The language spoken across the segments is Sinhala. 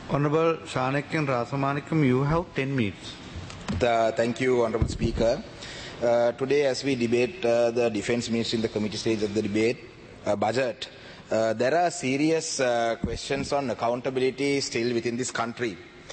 Honorable Shanakin Rasamanikam, you have 10 minutes. Thank you, Honorable Speaker. Today, as we debate the Defence Ministry in the committee stage of the debate budget, there are serious questions on accountability still within this country.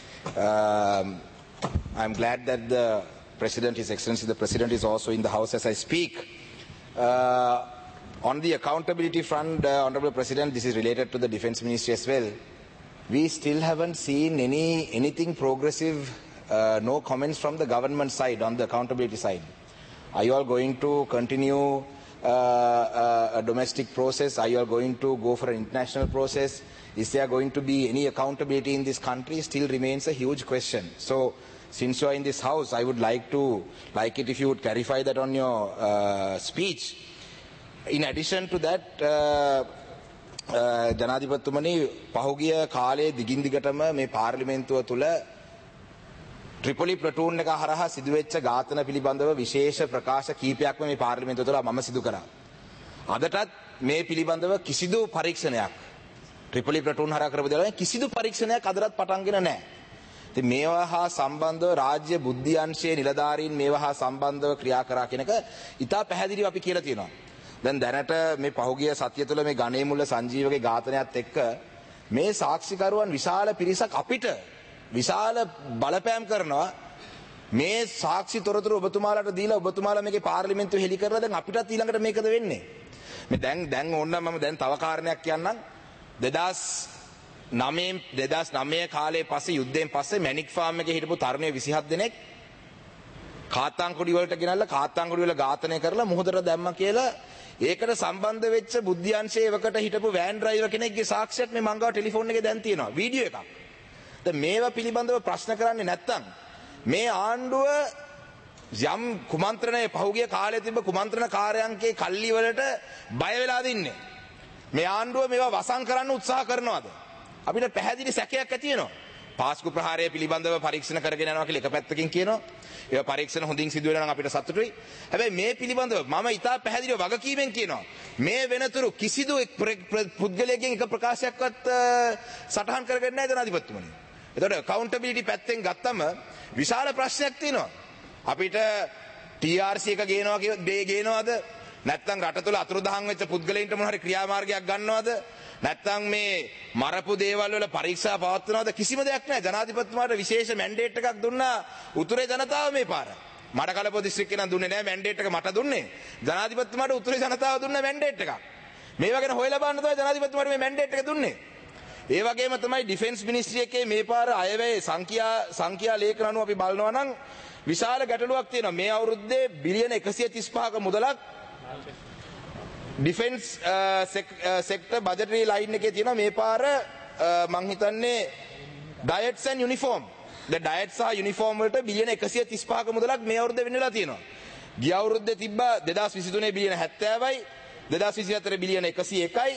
I'm glad that the President, His Excellency the President, is also in the House as I speak. On the accountability front, Honorable President, this is related to the Defence Ministry as well. We still haven't seen anything progressive, no comments from the government side on the accountability side. Are you all going to continue a domestic process? Are you all going to go for an international process? Is there going to be any accountability in this country? Still remains a huge question. So, since you are in this house, I would like it if you would clarify that on your speech. In addition to that, ජනාධිපතිතුමනි පහුගිය කාලයේ දිගින් දිගටම මේ පාර්ලිමේන්තුව තුළ ට්‍රිපොලි ප්ලටූන් එක හරහා සිදුවෙච්ච ඝාතන පිළිබඳව විශේෂ ප්‍රකාශ කීපයක්ම මේ පාර්ලිමේන්තුව තුළ මම සිදු කරා. අදටත් මේ පිළිබඳව කිසිදු පරීක්ෂණයක් ට්‍රිපොලි ප්ලටූන් හරහා කරපු දේවල් කිසිදු පරීක්ෂණයක් අදටත් පටන්ගෙන නැහැ. ඉතින් මේවා හා සම්බන්ධව රාජ්‍ය බුද්ධි අංශයේ නිලධාරීන් මේවා හා සම්බන්ධව ක්‍රියා කරා කියන එක ඉතා පැහැදිලිව අපි කියලා තියෙනවා. දැන් දැනට මේ පහුගිය සතිය තුළ මේ ගණේමුල්ල සංජීවගේ ඝාතනයත් එක්ක මේ සාක්ෂිකරුවන් විශාල පිරිසක් අපිට විශාල බලපෑම් කරනවා. මේ සාක්ෂි තොරතුරු ඔබතුමාලට දීලා ඔබතුමාලා මේකේ පාර්ලිමේන්තුව හෙළි කරලා දැන් අපිටත් ඊළඟට මේකද වෙන්නේ. මේ දැන් ඕන්න මම දැන් තව කාරණයක් කියන්නම්. 2009 කාලේ පස්සේ යුද්ධයෙන් පස්සේ මැනික් ෆාම් එකේ හිටපු තරුණයෝ 27 දෙනෙක් කාත්තාංකුඩි වලට ගෙනල්ලා කාත්තාංකුඩි වල ඝාතනය කරලා මුහුදට දැම්මා කියලා ඒකට සම්බන්ධ වෙච්ච බුද්ධ්‍යංශයේ එවකට හිටපු වෑන් ඩ්‍රයිවර් කෙනෙක්ගේ සාක්ෂියක් මේ මංගව ටෙලිෆෝන් එකේ දැන් තියෙනවා වීඩියෝ එකක්. දැන් මේවා පිළිබඳව ප්‍රශ්න කරන්නේ නැත්තම් මේ ආණ්ඩුව යම් කුමන්ත්‍රණයේ පහුගිය කාලේ තිබ්බ කුමන්ත්‍රණකාරයන්ගේ කල්ලි වලට බය වෙලාද ඉන්නේ. මේ ආණ්ඩුව මේවා වසන් කරන්න උත්සාහ කරනවාද? අපිට පැහැදිලි සැකයක් ඇති වෙනවා. පාස්කු ප්‍රහාරය පිළිබඳව පරීක්ෂණ කරගෙන යනවා කියලා එක පැත්තකින් කියනවා. ඒ පරීක්ෂණ හොඳින් සිදු වෙනවා නම් අපිට සතුටුයි. හැබැයි මේ පිළිබඳව මම ඉතා පැහැදිලිව වගකීමෙන් කියනවා. මේ වෙනතුරු කිසිදු පුද්ගලයෙක්ගෙන් එක ප්‍රකාශයක්වත් සටහන් කරගෙන නැහැ ජනාධිපතිතුමනි. එතකොට accountability පැත්තෙන් ගත්තම විශාල ප්‍රශ්නයක් තියෙනවා. අපිට TRC එක ගේනවද? නැත්නම් රට තුළ අතුරුදහන් වෙච්ච පුද්ගලයින්ට මොන හරි ක්‍රියාමාර්ගයක් ගන්නවද? නැත්නම් මේ මරපු දේවල් වල පරීක්ෂා පවත්වනවද? කිසිම දෙයක් නැහැ. ජනාධිපතිතුමාට විශේෂ මැන්ඩේට් එකක් දුන්නා උතුරේ ජනතාව මේ පාර. මඩකලපුව දිස්ත්‍රික්කේ නම් දුන්නේ නැහැ මැන්ඩේට් එක මට දුන්නේ. ජනාධිපතිතුමාට උතුරේ ජනතාව දුන්න මැන්ඩේට් එකක්. මේවා ගැන හොයලා බලන්න තමයි ජනාධිපතිතුමාට මේ මැන්ඩේට් එක දුන්නේ. ඒ වගේම තමයි ඩිෆෙන්ස් මිනිස්ට්‍රි එකේ මේ පාර අයවැය සංඛ්‍යා ලේඛන අනුව අපි බලනවා නම් විශාල ගැටලුවක් තියෙනවා. මේ අවුරුද්දේ බිලියන 135ක මුදලක් ඩිෆෙන්ස් සෙක්ටර් බජටරි ලයින් එකේ තියෙනවා මේ පාර මං හිතන්නේ diets and uniform. The diet සහ යුනිෆෝම් වලට බිලියන 135ක මුදලක් මේ අවුරුද්දේ වෙන්නලා තියෙනවා. ගිය අවුරුද්දේ තිබ්බා 2023 බිලියන 70යි, 2024 බිලියන 101යි,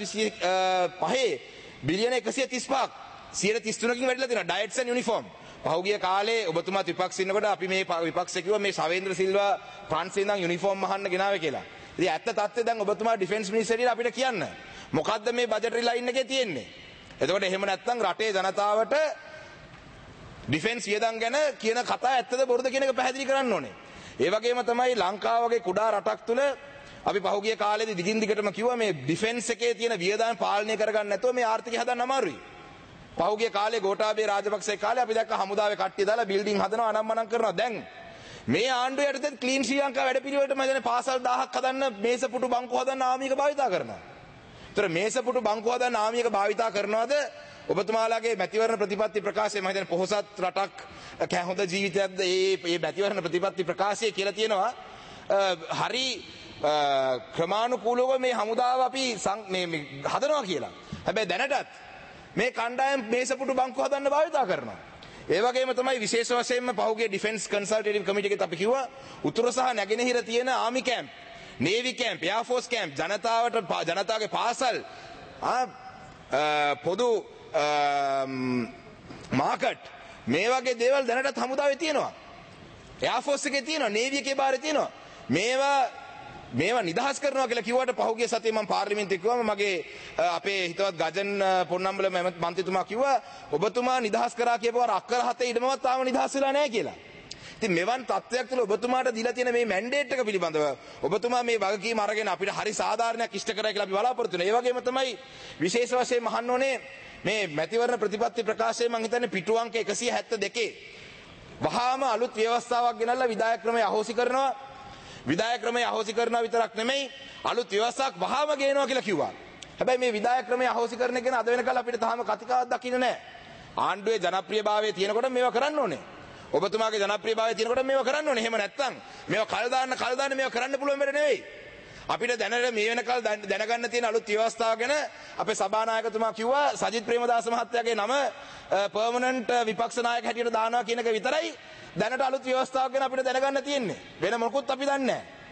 2025 බිලියන 135ක් 133කින් වැඩිලා තියෙනවා ඩයට්ස් ඇන්ඩ් යුනිෆෝම්. පහුගිය කාලේ ඔබතුමාත් විපක්ෂ ඉන්නකොට අපි මේ විපක්ෂ කිව්වා මේ ශවේන්ද්‍ර සිල්වා ප්‍රංශයෙන් ඉඳන් යුනිෆෝම් අහන්න ගෙනාවේ කියලා. ඉතින් ඇත්ත තත්ත්වය දැන් ඔබතුමා ඩිෆෙන්ස් මිනිස්ට්‍රියට අපිට කියන්න. මොකද්ද මේ බජටරි ලයින් එකේ තියෙන්නේ? එතකොට එහෙම නැත්නම් රටේ ජනතාවට ඩිෆෙන්ස් වියදම් ගැන කියන කතා ඇත්තද බොරුද කියන එක පැහැදිලි කරන්න ඕනේ. ඒ වගේම තමයි ලංකාව වගේ කුඩා රටක් තුල අපි පහුගිය කාලේදී දිගින් දිගටම කිව්වා මේ ඩිෆෙන්ස් එකේ තියෙන වියදම් පාලනය කරගන්න නැතුව මේ ආර්ථිකය හදන්න අමාරුයි. පහුගිය කාලේ ගෝඨාභය රාජපක්ෂේ කාලේ අපි දැක්ක හමුදාවේ කට්ටිය දාලා බිල්ඩින් හදනවා අනම්මනම් කරනවා. දැන් මේ ආණ්ඩුව යටතේ ක්ලීන් ශ්‍රී ලංකා වැඩපිළිවෙලට මම දැන් පාසල් 1000ක් හදන්න මේසපුටු බංකු හදන්න ආමික භාවිතා කරනවා. ඒතර මේසපුටු බංකු හදන්න ආමික භාවිතා කරනවද? ඔබතුමාලාගේ මැතිවරණ ප්‍රතිපත්ති ප්‍රකාශය මම හිතන්නේ පොහොසත් රටක් හොඳ ජීවිතයක්ද මේ මැතිවරණ ප්‍රතිපත්ති ප්‍රකාශය කියලා තියෙනවා. හරි ක්‍රමානුකූලව මේ හමුදාව අපි මේ හදනවා කියලා. හැබැයි දැනටත් මේ කණ්ඩායම් මේසපුටු බංකු හදන්න භාවිතා කරනවා. ඒ වගේම තමයි විශේෂ වශයෙන්ම පහුගිය ඩිෆෙන්ස් කන්සල්ටේටිව් කමිටි එකේ අපි කිව්වා උතුර සහ නැගෙනහිර තියෙන army camp, navy camp, air force camp, ජනතාවගේ පාසල්, පොදු මාකට් මේ වගේ දේවල් දැනටත් හමුදාවේ තියෙනවා. එයාර් ෆෝස් එකේ තියෙනවා, නේවි එකේ බාරේ තියෙනවා. මේවා මේවා නිදහස් කරනවා කියලා කිව්වට පහුගිය සතියේ මම පාර්ලිමේන්තුවේ කිව්වම මගේ අපේ හිතවත් ගජන් පොන්නම්බල මන්ත්‍රීතුමා කිව්වා ඔබතුමා නිදහස් කරා කියපුවා අක්කර 7 ඉඩමවත් තාම නිදහස් වෙලා නැහැ කියලා. ඉතින් මෙවන් තත්ත්වයක් තුළ ඔබතුමාට දීලා තියෙන මේ මැන්ඩේට් එක පිළිබඳව ඔබතුමා මේ වගකීම අරගෙන අපිට හරි සාධාරණයක් ඉෂ්ට කරයි කියලා අපි බලාපොරොත්තු වෙනවා. ඒ වගේම තමයි විශේෂ වශයෙන් අහන්න ඕනේ මේ මැතිවරණ ප්‍රතිපත්ති ප්‍රකාශයේ මම හිතන්නේ පිටු අංක 172 වහාම අලුත් ව්‍යවස්ථාවක් ගෙනල්ලා විධායක ක්‍රමය අහෝසි කරනවා. විධායක ක්‍රමය අහෝසි කරනවා විතරක් නෙමෙයි අලුත් ව්‍යවස්ථාවක් වහාම ගේනවා කියලා කිව්වා. හැබැයි මේ විධායක ක්‍රමය අහෝසි කරන එක ගැන අද වෙනකල් අපිට තාම කතිකාවක් දකින්න නැහැ. ආණ්ඩුවේ ජනප්‍රියභාවය තියෙනකොට මේවා කරන්න ඕනේ. ඔබතුමාගේ ජනප්‍රියභාවය තියෙනකොට මේවා කරන්න ඕනේ. එහෙම නැත්නම් මේවා කල් දාන්න මේවා කරන්න පුළුවන් වෙන්නේ නෙවෙයි. අපිට දැනට මේ වෙනකල් දැනගන්න තියෙන අලුත් ව්‍යවස්ථාව ගැන අපේ සභානායකතුමා කිව්වා සජිත් ප්‍රේමදාස මහත්තයාගේ නම පර්මනන්ට් විපක්ෂ නායක හැටියට දානවා කියන එක විතරයි දැනට අලුත් ව්‍යවස්ථාවක් ගැන අපිට දැනගන්න තියෙන්නේ. වෙන මොකුත් අපි දන්නේ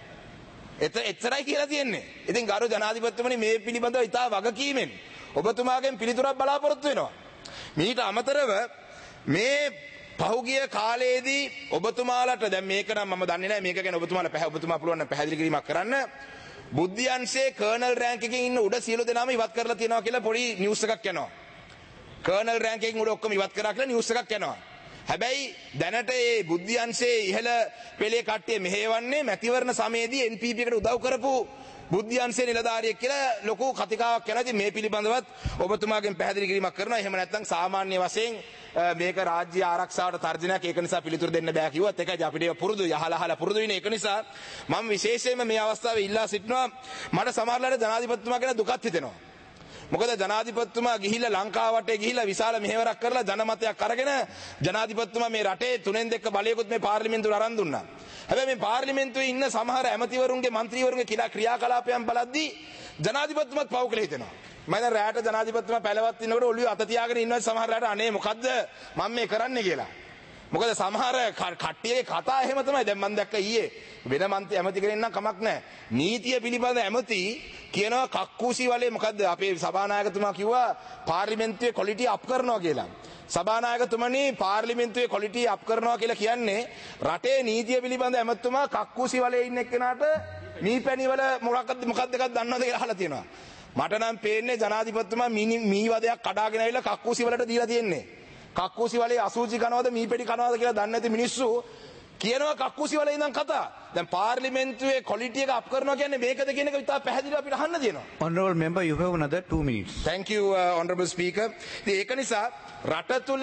නැහැ. එච්චරයි කියලා තියෙන්නේ. ඉතින් ගරු ජනාධිපතිතුමනි මේ පිළිබඳව ඉතා වගකීමෙන් ඔබතුමාගෙන් පිළිතුරක් බලාපොරොත්තු වෙනවා. මීට අමතරව මේ පහුගිය කාලයේදී ඔබතුමාලට දැන් මේක නම් මම දන්නේ නැහැ මේක ගැන ඔබතුමා පුළුවන් නම් පැහැදිලි කිරීමක් කරන්න. බුද්ධ්‍යංශයේ කර්නල් රෑන්ක් එකකින් ඉන්න උඩ සියලු දෙනාම ඉවත් කරලා තියෙනවා කියලා පොඩි නිවුස් එකක් යනවා. කර්නල් රෑන්ක් එකකින් උඩ ඔක්කොම ඉවත් කරා කියලා නිවුස් එකක් යනවා. හැබැයි දැනට මේ බුද්ධ්‍යංශයේ ඉහළ පෙළේ කට්ටිය මෙහෙවන්නේ මැතිවරණ සමයේදී NPP එකට උදව් කරපු බුද්ධ්‍යංශයේ නිලධාරියෙක් කියලා ලොකු කතිකාවක් යනවා. ඉතින් මේ පිළිබඳවත් ඔබතුමාගෙන් පැහැදිලි කිරීමක් කරනවා. එහෙම නැත්නම් සාමාන්‍ය වශයෙන් මේක රාජ්‍ය ආරක්ෂාවට තර්ජනයක් ඒක නිසා පිළිතුරු දෙන්න බෑ කිව්වත් ඒකයි අපිට පුරුදු යහලහල පුරුදු වෙන ඒක නිසා මම විශේෂයෙන්ම මේ අවස්ථාවේ ඉල්ලා සිටිනවා මට සමහරවිට ජනාධිපතිතුමා ගැන දුකත් හිතෙනවා. මොකද ජනාධිපතිතුමා ගිහිල්ලා ලංකාවට ගිහිල්ලා විශාල මෙහෙවරක් කරලා ජනමතයක් අරගෙන ජනාධිපතිතුමා මේ රටේ 3/2 බලයකුත් මේ පාර්ලිමේන්තුවට අරන් දුන්නා. හැබැයි මේ පාර්ලිමේන්තුවේ ඉන්න සමහර ඇමතිවරුන්ගේ මන්ත්‍රීවරුන්ගේ ක්‍රියාකලාපයන් බලද්දී ජනාධිපතිතුමාත් පව් කියලා හිතෙනවා. මම දැන් රැට ජනාධිපතිතුමා පැලවත් ඉන්නකොට ඔළුවේ අත තියාගෙන ඉන්නවා සමහර රැට අනේ මොකද්ද මම මේ කරන්නේ කියලා. මොකද සමහර කට්ටියගේ කතා එහෙම තමයි. දැන් මම දැක්ක ඊයේ වෙන ඇමති කෙනෙක් නම් කමක් නැහැ. නීතිය පිළිබඳ ඇමති කියනවා කක්කූසි වලේ මොකද්ද අපේ සභානායකතුමා කිව්වා පාර්ලිමේන්තුවේ ක්වොලිටි අප් කරනවා කියලා. සභානායකතුමනි පාර්ලිමේන්තුවේ ක්වොලිටි අප් කරනවා කියලා කියන්නේ රටේ නීතිය පිළිබඳ ඇමතුමා කක්කූසි වලේ ඉන්න එක්කෙනාට මීපැණි වල මොකක්ද එකක් දන්නවද කියලා අහලා තියෙනවා. මට නම් පේන්නේ ජනාධිපතිතුමා මී වදයක් කඩාගෙන ඇවිල්ලා කක්කූසි වලට දීලා තියෙන්නේ. කක්කූසි වලේ අසූචි කනවද මීපෙඩි කනවද කියලා දන්නේ නැති මිනිස්සු කියනවා කක්කූසි වලේ ඉඳන් කතා. දැන් පාර්ලිමේන්තුවේ ක්වොලිටි එක අප් කරනවා කියන්නේ මේකද කියන එක විතර පැහැදිලිව අපිට අහන්න තියෙනවා. Honorable member, you have another 2 minutes. Thank you honorable speaker. ඒක නිසා රට තුල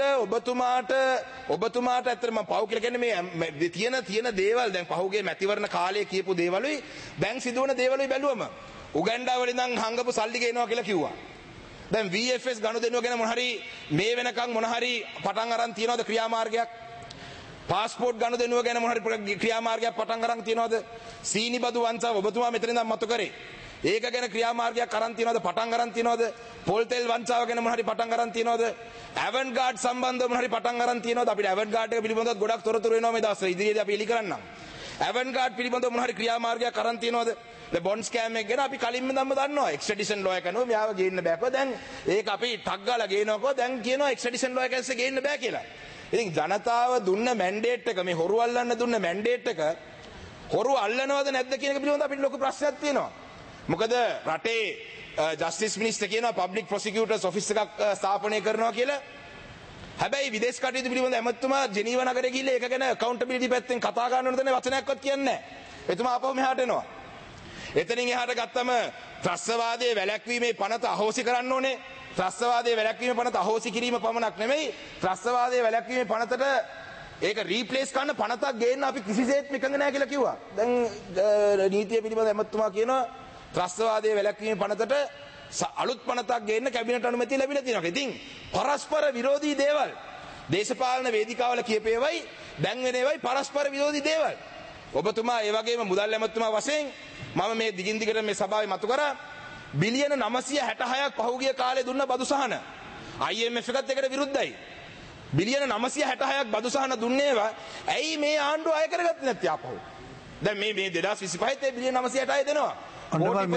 ඔබතුමාට ඇත්තටම පව් කියලා කියන්නේ මේ තියෙන දේවල් දැන් පහුගිය මැතිවරණ කාලයේ කියපු දේවලුයි දැන් සිදුවන දේවලුයි බැලුවම උගන්ඩා වලින් ඉඳන් හංගපු සල්ලි ගේනවා කියලා කිව්වා. දැන් VFS ගනුදෙනුව ගැන මොන හරි මේ වෙනකන් මොන හරි පටන් අරන් තියනවද ක්‍රියාමාර්ගයක්? පාස්පෝර්ට් ගනුදෙනුව ගැන මොන හරි ක්‍රියාමාර්ගයක් පටන් අරන් තියනවද? සීනි බදු වංචාව ඔබතුමා මෙතන ඉඳන් මතු කරේ. ඒක ගැන ක්‍රියාමාර්ගයක් අරන් තියනවද? පටන් අරන් තියනවද? පොල් තෙල් වංචාව ගැන මොන හරි පටන් අරන් තියනවද? ඇවන්ගාඩ් සම්බන්ධව මොන හරි පටන් අරන් තියනවද? අපිට ඇවන්ගාඩ් එක පිළිබඳව ගොඩක් තොරතුරු එනවා මේ දවස්වල. ඉදිරියේදී අපි එලි කරන්නම්. ඇවන්ගාඩ් පිළිබඳව මොන හරි ක්‍රියාමාර්ගයක් අරන් තියනවද? බොන්ඩ් ස්කෑම් එක ගැන අපි කලින්ම දන්නවා එක්ස්ට්‍රැඩිෂන් ලෝ එක නෝ මෙයාව ගේන්න බෑකෝ දැන් ඒක අපි ටක් ගාලා ගේනකො දැන් කියනවා එක්ස්ට්‍රැඩිෂන් ලෝ එක ඇස්සේ ගේන්න බෑ කියලා. ඉතින් ජනතාව දුන්න මැන්ඩේට් එක මේ හොරු අල්ලන්න දුන්න මැන්ඩේට් එක හොරු අල්ලනවද නැද්ද කියන එක පිළිබඳව අපිට ලොකු ප්‍රශ්නයක් තියෙනවා. මොකද රටේ ජස්ටිස් මිනිස්ටර් කියනවා පබ්ලික් ප්‍රොසිකියුටර්ස් ඔෆිස් එකක් ස්ථාපනය කරනවා කියලා. හැබැයි විදේශ කටයුතු පිළිබඳව ඇමතුමා ජෙනීව නගරේ ගිහිල්ලා ඒක ගැන accountability පැත්තෙන් කතා කරන්න ඕන දේ වචනයක්වත් කියන්නේ නැහැ. එතුමා ආපහු මෙහාට එනවා. එතනින් එහාට ගත්තම ත්‍රස්තවාදයේ වැළැක්වීමේ පනත අහෝසි කරන්න ඕනේ. ත්‍රස්තවාදයේ වැළැක්වීමේ පනත අහෝසි කිරීම පමණක් නෙමෙයි ත්‍රස්තවාදයේ වැළැක්වීමේ පනතට ඒක රීප්ලේස් කරන්න පනතක් ගේන්න අපි කිසිසේත් එකඟ නැහැ කියලා කිව්වා. දැන් නීතිය පිළිබඳ ඇමතුමා කියනවා ත්‍රස්තවාදයේ වැළැක්වීමේ පනතට අලුත් පනතක් ගේන්න කැබිනට් අනුමැතිය ලැබිලා තියෙනවා. ඉතින් පරස්පර විරෝධී දේවල් දේශපාලන වේදිකාවල කියපේවයි දැන් වෙන ඒවයි පරස්පර විරෝධී දේවල්. ඔබතුමා ඒ වගේම මුදල් ඇමතුමා වශයෙන් මම මේ දිගින් දිගට මේ සභාවේ මතු කරා බිලියන 966ක් පහුගිය කාලේ දුන්න බදු සහන IMF එකත් එකට විරුද්ධයි. බිලියන 966ක් බදු සහන දුන්නේවා ඇයි මේ ආණ්ඩුව අය කරගත්තේ නැත්තේ ආපහු? දැන් මේ 2025 බිලියන 966 දෙනවා. Honorable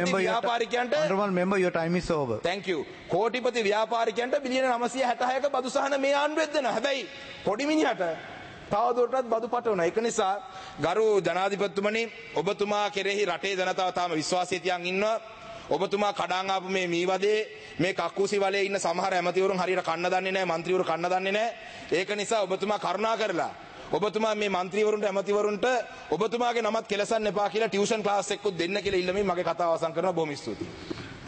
member, your time is over. Thank you. කෝටිපති ව්‍යාපාරිකයන්ට බිලියන 966ක බදු සහන මේ ආණ්ඩුවෙත් දෙනවා. හැබැයි පොඩි මිනිහට තවදුරටත් බදු පටවනවා. ඒක නිසා ගරු ජනාධිපතිතුමනි ඔබතුමා කෙරෙහි රටේ ජනතාව තාම විශ්වාසය තියන් ඉන්නවා. ඔබතුමා කඩාන් ආපු මේ මීවදේ මේ කක්කුසි වලේ ඉන්න සමහර ඇමතිවරුන් හරියට කන්න දන්නේ නැහැ, മന്ത്രിවරු කන්න දන්නේ නැහැ. ඒක නිසා ඔබතුමා කරුණා කරලා ඔබතුමා මේ മന്ത്രിවරුන්ට ඇමතිවරුන්ට ඔබතුමාගේ නමත් කෙලසන්න එපා කියලා ටියුෂන් ක්ලාස් එකකුත් දෙන්න කියලා ඉල්ලමින් මගේ කතාව අවසන් කරනවා. බොහොම ස්තුතියි.